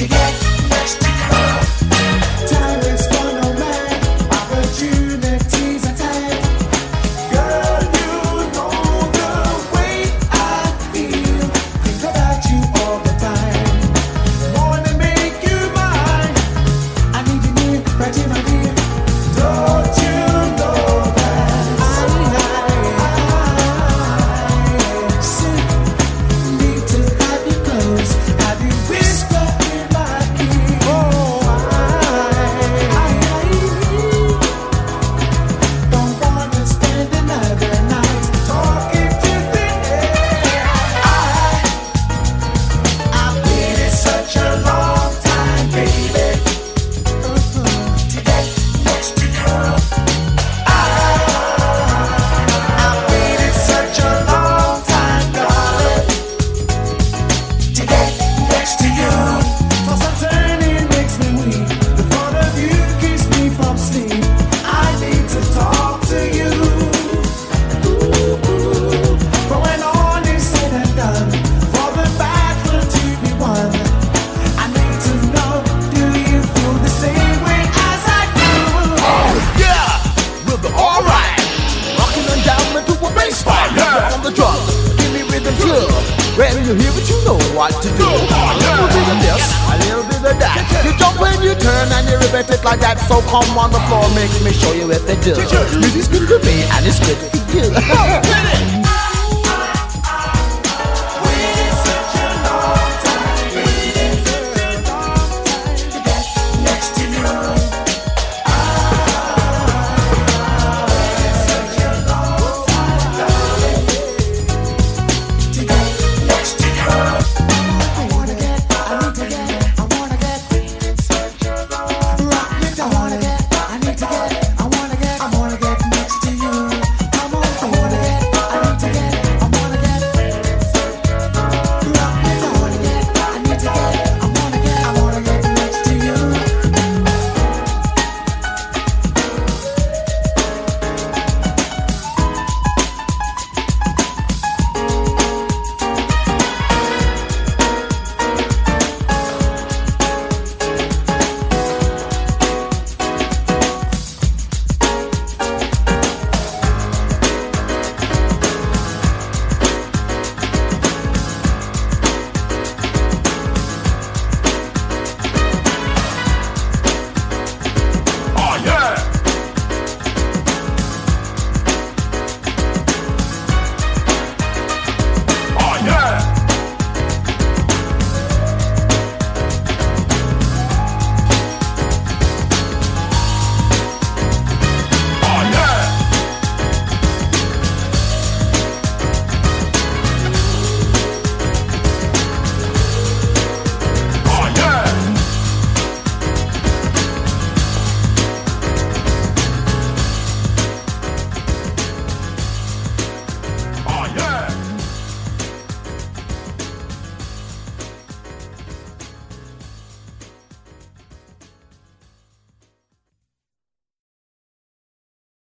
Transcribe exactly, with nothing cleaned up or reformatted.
When you hear it, you know what to do. A little bit of this, a little bit of that. You jump when you turn and you repeat it like that. So come on the floor, make me show you what they do. Music's good for me and it's good for you.